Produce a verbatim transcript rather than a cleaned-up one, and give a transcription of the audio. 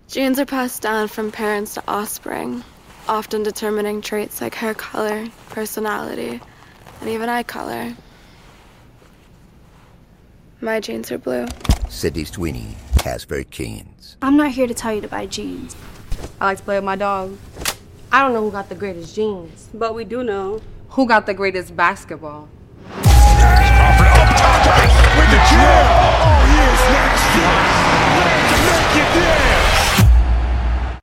Genes are passed down from parents to offspring, often determining traits like hair color, personality, and even eye color. My genes are blue. Sydney Sweeney, Casper Genes. I'm not here to tell you to buy jeans. I like to play with my dog. I don't know who got the greatest genes, But we do know who got the greatest basketball.